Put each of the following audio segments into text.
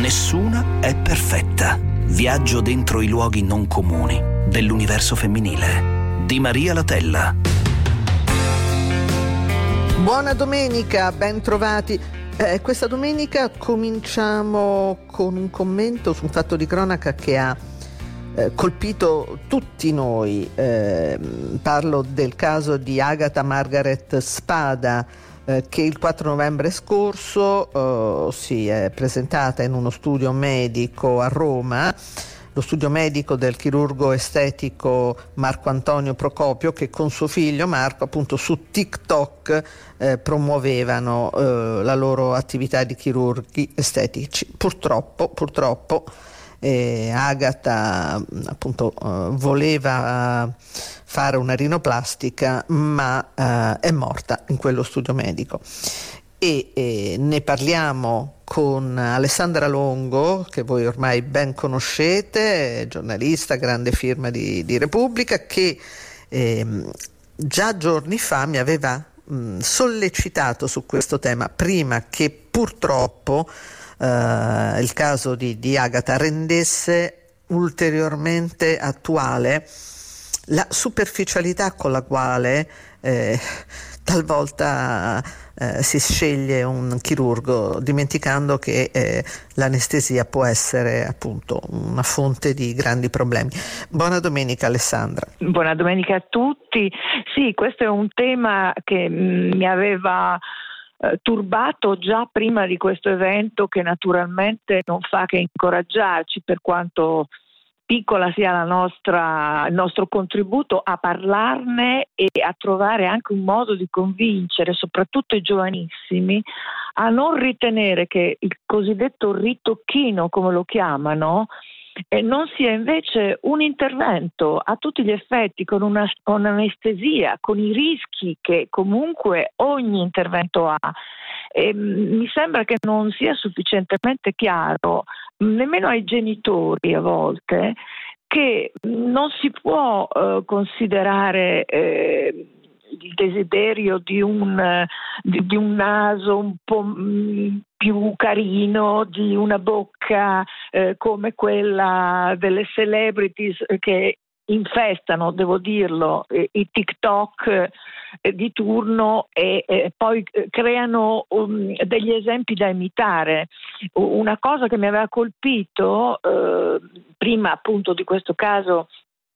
Nessuna è perfetta. Viaggio dentro i luoghi non comuni dell'universo femminile. Di Maria Latella. Buona domenica, ben trovati. Questa domenica cominciamo con un commento su un fatto di cronaca che ha colpito tutti noi. Parlo del caso di Agata Margaret Spada, che il 4 novembre scorso si è presentata in uno studio medico a Roma, lo studio medico del chirurgo estetico Marco Antonio Procopio, che con suo figlio Marco appunto su TikTok promuovevano la loro attività di chirurghi estetici. Purtroppo Agata appunto voleva fare una rinoplastica, ma è morta in quello studio medico. E ne parliamo con Alessandra Longo, che voi ormai ben conoscete, giornalista, grande firma di Repubblica, che già giorni fa mi aveva sollecitato su questo tema, prima che purtroppo il caso di Agata rendesse ulteriormente attuale la superficialità con la quale talvolta si sceglie un chirurgo, dimenticando che l'anestesia può essere appunto una fonte di grandi problemi. Buona domenica Alessandra. Buona domenica a tutti. Sì, questo è un tema che mi aveva turbato già prima di questo evento, che naturalmente non fa che incoraggiarci, per quanto piccola sia il nostro contributo, a parlarne e a trovare anche un modo di convincere soprattutto i giovanissimi a non ritenere che il cosiddetto ritocchino, come lo chiamano, non sia invece un intervento a tutti gli effetti con un'anestesia, con i rischi che comunque ogni intervento ha. Mi sembra che non sia sufficientemente chiaro nemmeno ai genitori a volte che non si può considerare il desiderio di un naso un po' più carino, di una bocca come quella delle celebrities che infestano, devo dirlo, i TikTok di turno e poi creano degli esempi da imitare. Una cosa che mi aveva colpito prima appunto di questo caso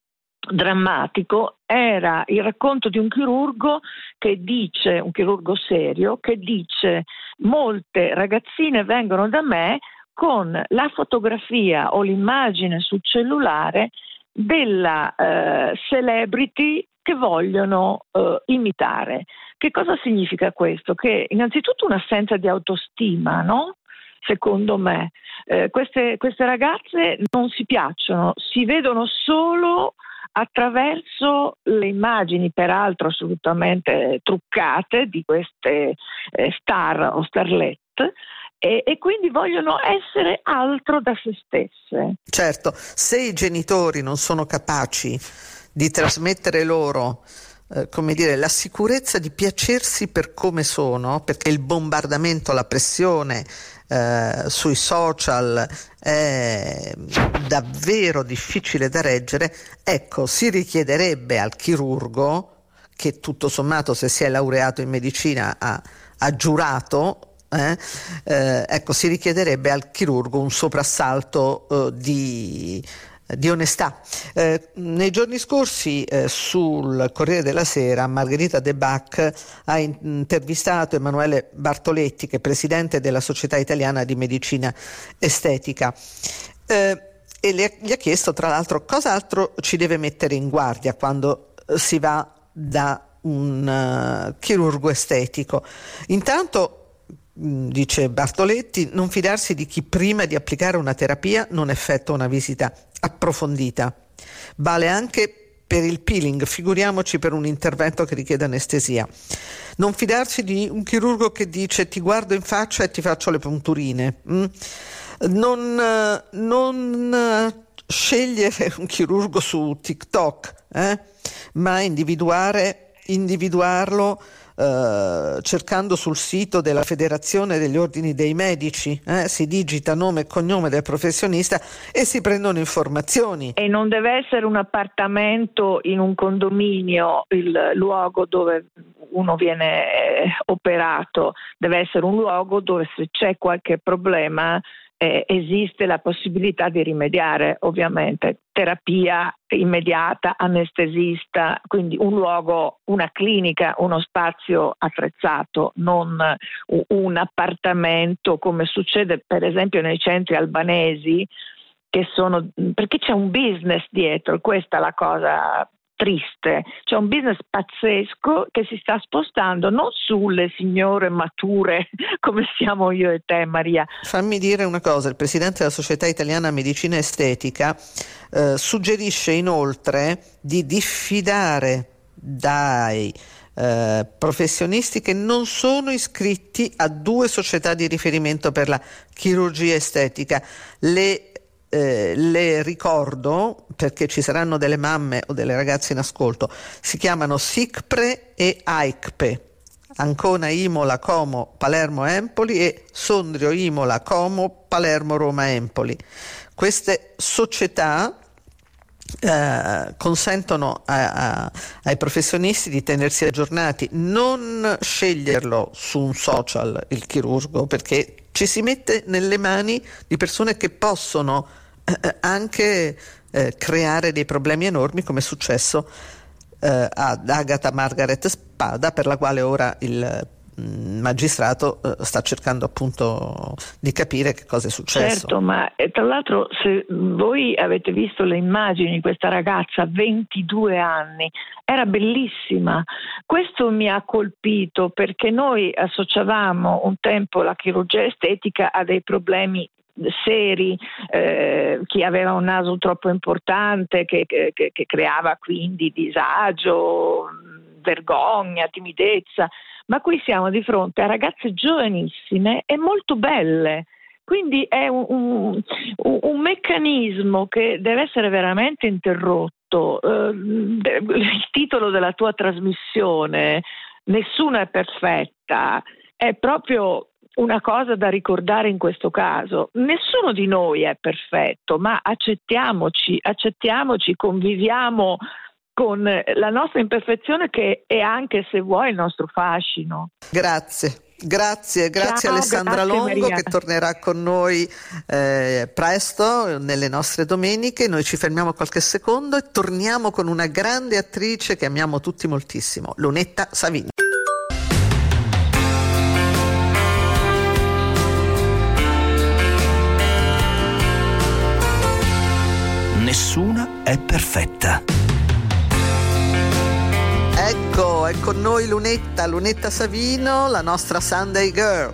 drammatico era il racconto di un chirurgo un chirurgo serio, che dice: molte ragazzine vengono da me con la fotografia o l'immagine sul cellulare della celebrity che vogliono imitare. Che cosa significa questo? Che innanzitutto un'assenza di autostima, no? Secondo me queste ragazze non si piacciono, si vedono solo attraverso le immagini, peraltro assolutamente truccate, di queste star o starlette, e quindi vogliono essere altro da se stesse. Certo, se i genitori non sono capaci di trasmettere loro la sicurezza di piacersi per come sono, perché il bombardamento, la pressione sui social è davvero difficile da reggere, ecco, si richiederebbe al chirurgo, che tutto sommato, se si è laureato in medicina, ha giurato, ecco, si richiederebbe al chirurgo un soprassalto di onestà. Nei giorni scorsi sul Corriere della Sera Margherita De Bach ha intervistato Emanuele Bartoletti, che è presidente della Società Italiana di Medicina Estetica, e gli ha chiesto, tra l'altro, cosa altro ci deve mettere in guardia quando si va da un chirurgo estetico. Intanto, dice Bartoletti, non fidarsi di chi prima di applicare una terapia non effettua una visita approfondita. Vale anche per il peeling, figuriamoci per un intervento che richiede anestesia. Non fidarsi di un chirurgo che dice: ti guardo in faccia e ti faccio le punturine. Non scegliere un chirurgo su TikTok, ma individuarlo cercando sul sito della Federazione degli Ordini dei Medici, si digita nome e cognome del professionista e si prendono informazioni. E non deve essere un appartamento in un condominio il luogo dove uno viene operato, deve essere un luogo dove se c'è qualche problema esiste la possibilità di rimediare, ovviamente, terapia immediata, anestesista, quindi un luogo, una clinica, uno spazio attrezzato, non un appartamento come succede per esempio nei centri albanesi, perché c'è un business dietro, questa è la cosa triste, c'è un business pazzesco che si sta spostando non sulle signore mature come siamo io e te, Maria. Fammi dire una cosa, il presidente della Società Italiana Medicina Estetica suggerisce inoltre di diffidare dai professionisti che non sono iscritti a 2 società di riferimento per la chirurgia estetica. Le ricordo perché ci saranno delle mamme o delle ragazze in ascolto, si chiamano SICPRE e AICPE, Ancona, Imola, Como, Palermo, Empoli, e Sondrio, Imola, Como, Palermo, Roma, Empoli. Queste società consentono ai professionisti di tenersi aggiornati, non sceglierlo su un social il chirurgo, perché ci si mette nelle mani di persone che possono anche creare dei problemi enormi, come è successo ad Agata Margaret Spada, per la quale ora il magistrato sta cercando appunto di capire che cosa è successo. Certo, ma tra l'altro se voi avete visto le immagini di questa ragazza, 22 anni, era bellissima. Questo mi ha colpito perché noi associavamo un tempo la chirurgia estetica a dei problemi seri, chi aveva un naso troppo importante che creava quindi disagio, vergogna, timidezza, ma qui siamo di fronte a ragazze giovanissime e molto belle, quindi è un meccanismo che deve essere veramente interrotto. Il titolo della tua trasmissione, Nessuna è perfetta, è proprio una cosa da ricordare in questo caso. Nessuno di noi è perfetto, ma accettiamoci, conviviamo con la nostra imperfezione, che è anche, se vuoi, il nostro fascino. Grazie Ciao, Alessandra grazie, Longo, Maria, che tornerà con noi presto nelle nostre domeniche. Noi ci fermiamo qualche secondo e torniamo con una grande attrice che amiamo tutti moltissimo, Lunetta Savigno. Nessuna è perfetta. Ecco, è con noi Lunetta Savino, la nostra Sunday Girl.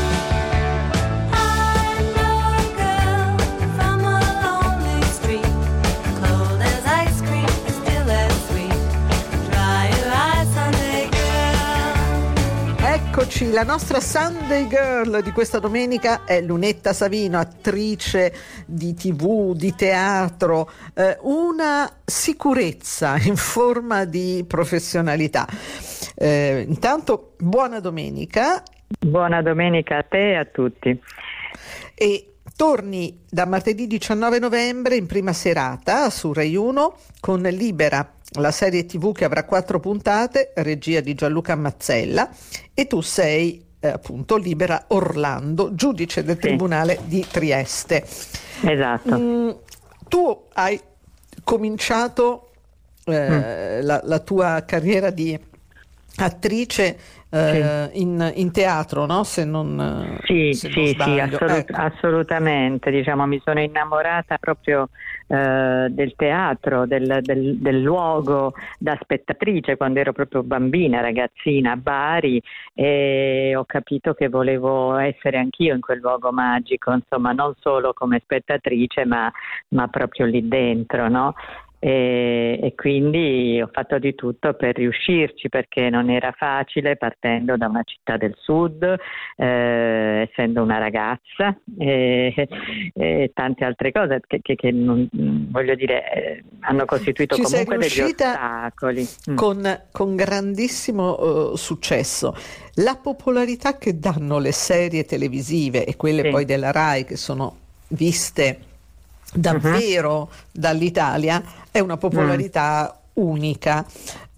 Eccoci, la nostra Sunday Girl di questa domenica è Lunetta Savino, attrice di TV, di teatro, una sicurezza in forma di professionalità. Intanto buona domenica. Buona domenica a te e a tutti. E torni da martedì 19 novembre in prima serata su Rai 1 con Libera, la serie TV che avrà 4 puntate, regia di Gianluca Mazzella, e tu sei appunto Libera Orlando, giudice del Tribunale di Trieste. Esatto. Tu hai cominciato la tua carriera di attrice in teatro, no? Se non sbaglio. Assolutamente. Diciamo, mi sono innamorata proprio del teatro, del luogo da spettatrice quando ero proprio bambina, ragazzina a Bari, e ho capito che volevo essere anch'io in quel luogo magico, insomma, non solo come spettatrice ma proprio lì dentro, no? e quindi ho fatto di tutto per riuscirci, perché non era facile partendo da una città del sud, essendo una ragazza, e tante altre cose che non, voglio dire, hanno costituito comunque degli ostacoli. Con grandissimo successo. La popolarità che danno le serie televisive e quelle poi della Rai, che sono viste davvero dall'Italia, è una popolarità unica.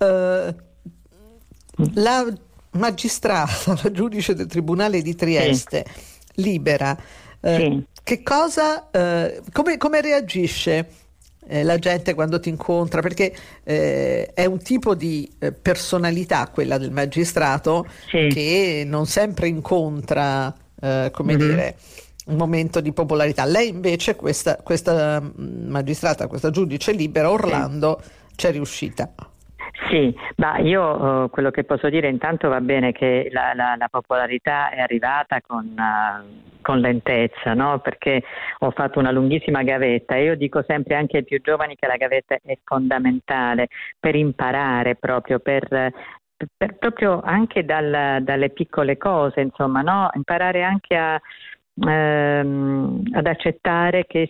La magistrata, la giudice del Tribunale di Trieste, Libera, che cosa, come reagisce la gente quando ti incontra? Perché è un tipo di personalità, quella del magistrato, che non sempre incontra, dire, un momento di popolarità. Lei invece, questa magistrata, questa giudice Libera, Orlando, c'è riuscita. Sì, ma io quello che posso dire, intanto va bene che la popolarità è arrivata con lentezza, no? Perché ho fatto una lunghissima gavetta, e io dico sempre anche ai più giovani che la gavetta è fondamentale per imparare, proprio proprio anche dalle piccole cose, insomma, no? Imparare anche ad accettare che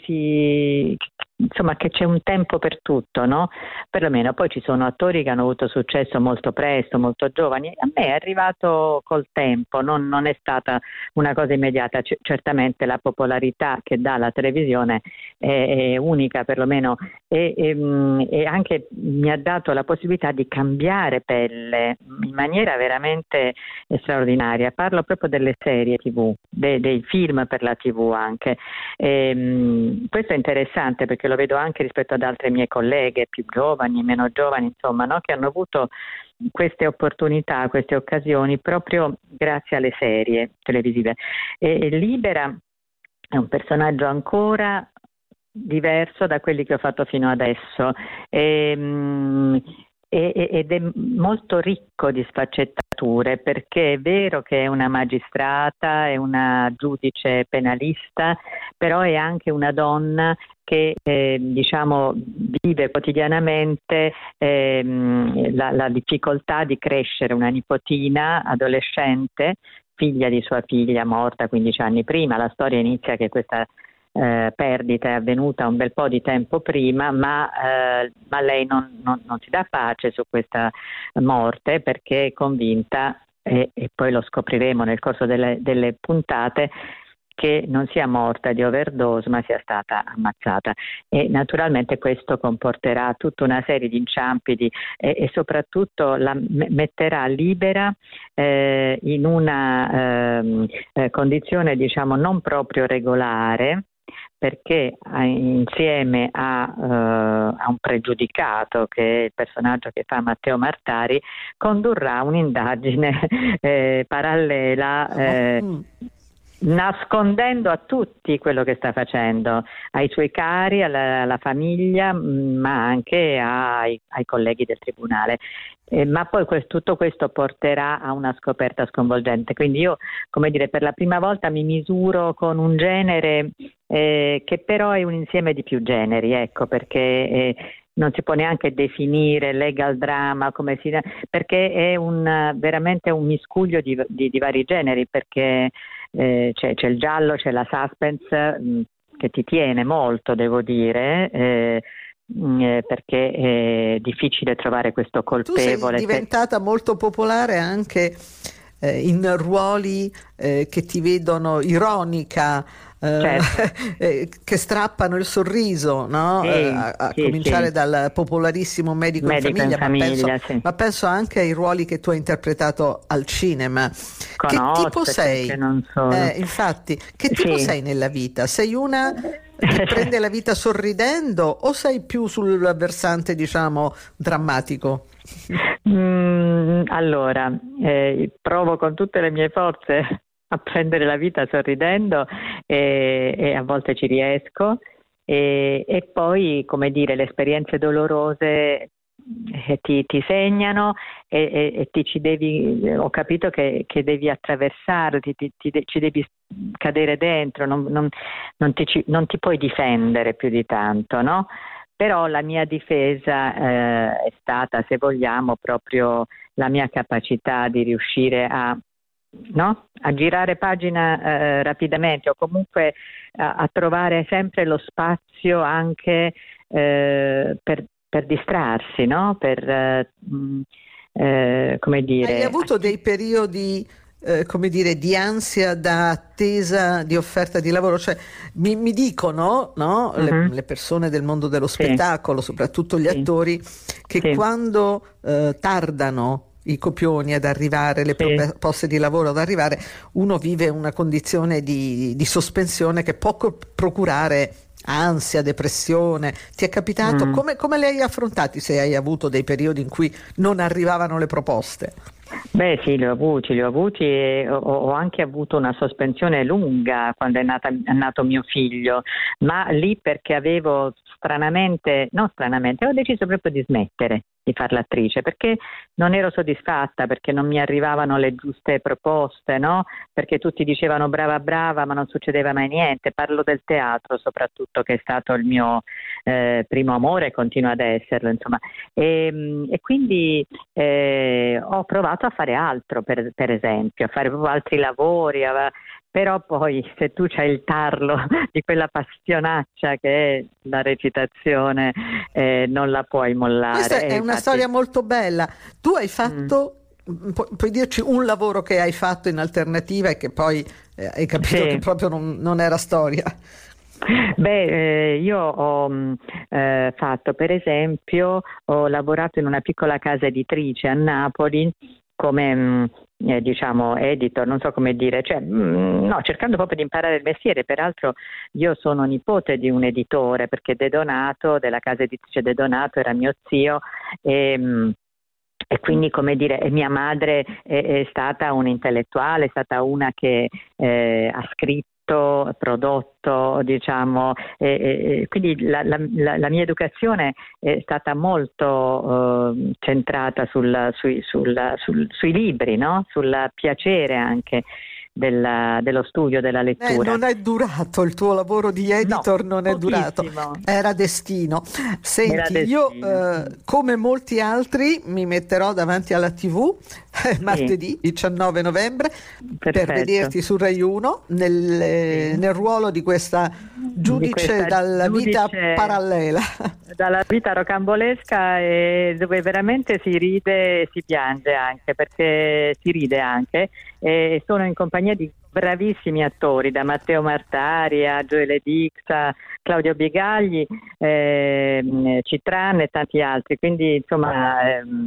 che c'è un tempo per tutto, no? Perlomeno poi ci sono attori che hanno avuto successo molto presto, molto giovani. A me è arrivato col tempo, non è stata una cosa immediata. Certamente la popolarità che dà la televisione è unica, perlomeno, e anche mi ha dato la possibilità di cambiare pelle in maniera veramente straordinaria. Parlo proprio delle serie TV, dei film per la TV anche. Questo è interessante, perché lo vedo anche rispetto ad altre mie colleghe più giovani, meno giovani, insomma, no? Che hanno avuto queste opportunità, queste occasioni proprio grazie alle serie televisive. E Libera è un personaggio ancora diverso da quelli che ho fatto fino adesso, ed è molto ricco di sfaccettature, perché è vero che è una magistrata, è una giudice penalista, però è anche una donna che vive quotidianamente la difficoltà di crescere una nipotina adolescente, figlia di sua figlia morta 15 anni prima. La storia inizia che questa perdita è avvenuta un bel po' di tempo prima, ma lei non si dà pace su questa morte, perché è convinta, e poi lo scopriremo nel corso delle puntate, che non sia morta di overdose, ma sia stata ammazzata. E naturalmente questo comporterà tutta una serie di inciampi e soprattutto la metterà Libera in una condizione, non proprio regolare, perché insieme a un pregiudicato, che è il personaggio che fa Matteo Martari, condurrà un'indagine parallela, nascondendo a tutti quello che sta facendo, ai suoi cari, alla famiglia, ma anche ai colleghi del tribunale. Ma poi tutto questo porterà a una scoperta sconvolgente. Quindi io, per la prima volta mi misuro con un genere che però è un insieme di più generi, ecco, perché non si può neanche definire legal drama, perché è veramente un miscuglio di vari generi, perché c'è il giallo, c'è la suspense, che ti tiene molto, devo dire, perché è difficile trovare questo colpevole. Tu sei diventata molto popolare anche in ruoli che ti vedono ironica, che strappano il sorriso, no? Sì, cominciare dal popolarissimo Medico in famiglia, ma penso anche ai ruoli che tu hai interpretato al cinema. Che tipo sei? Non solo. Infatti, che tipo sei nella vita? Sei una che prende la vita sorridendo, o sei più sul versante, drammatico? Allora, provo con tutte le mie forze a prendere la vita sorridendo, e a volte ci riesco, e poi, le esperienze dolorose ti segnano, e ci devi, ho capito che devi attraversare, ci devi cadere dentro, non ti puoi difendere più di tanto, no? però la mia difesa è stata, se vogliamo, proprio la mia capacità di riuscire a girare pagina rapidamente, o comunque a trovare sempre lo spazio anche per distrarsi, no? Come dire. Hai avuto dei periodi come dire, di ansia da attesa di offerta di lavoro? Cioè, mi dicono, no? Le persone del mondo dello spettacolo, soprattutto gli attori, che quando tardano i copioni ad arrivare, le proposte di lavoro ad arrivare, uno vive una condizione di sospensione che può procurare ansia, depressione. Ti è capitato? Come le hai affrontati, se hai avuto dei periodi in cui non arrivavano le proposte? Beh sì, li ho avuti e ho anche avuto una sospensione lunga quando è nato mio figlio, ma lì perché avevo ho deciso proprio di smettere di fare l'attrice, perché non ero soddisfatta, perché non mi arrivavano le giuste proposte, no? Perché tutti dicevano brava brava, ma non succedeva mai niente. Parlo del teatro soprattutto, che è stato il mio primo amore e continua ad esserlo, insomma. E quindi ho provato a fare altro, per esempio, a fare proprio altri lavori, però poi se tu c'hai il tarlo di quella passionaccia che è la recitazione, non la puoi mollare. Questa è una storia molto bella. Tu hai fatto, puoi dirci un lavoro che hai fatto in alternativa e che poi hai capito che proprio non era storia? Beh, io ho fatto, per esempio, ho lavorato in una piccola casa editrice a Napoli come editor, non so come dire, cercando proprio di imparare il mestiere. Peraltro io sono nipote di un editore, perché De Donato, della casa editrice De Donato, era mio zio, e quindi, come dire, mia madre è stata un'intellettuale, è stata una che ha scritto, prodotto, diciamo, quindi la mia educazione è stata molto centrata sui libri, no? Sul piacere anche dello studio, della lettura. Non è durato il tuo lavoro di editor, no, non è durato, era destino. Senti, io come molti altri mi metterò davanti alla TV martedì 19 novembre per vederti su Rai 1 nel ruolo di questa giudice dalla vita parallela, dalla vita rocambolesca, e dove veramente si ride e si piange anche, perché si ride anche, e sono in compagnia di bravissimi attori, da Matteo Martari a Gioele Dix, a Claudio Bigagli, Citran e tanti altri, quindi insomma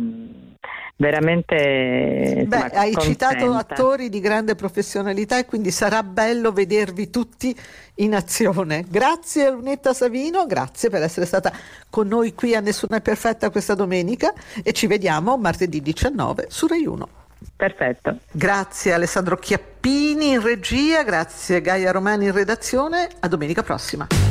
veramente hai citato attori di grande professionalità, e quindi sarà bello vedervi tutti in azione. Grazie a Lunetta Savino, grazie per essere stata con noi qui a Nessuna è perfetta questa domenica, e ci vediamo martedì 19 su Rai 1. Perfetto. Grazie Alessandro Chiappini in regia, grazie Gaia Romani in redazione, a domenica prossima.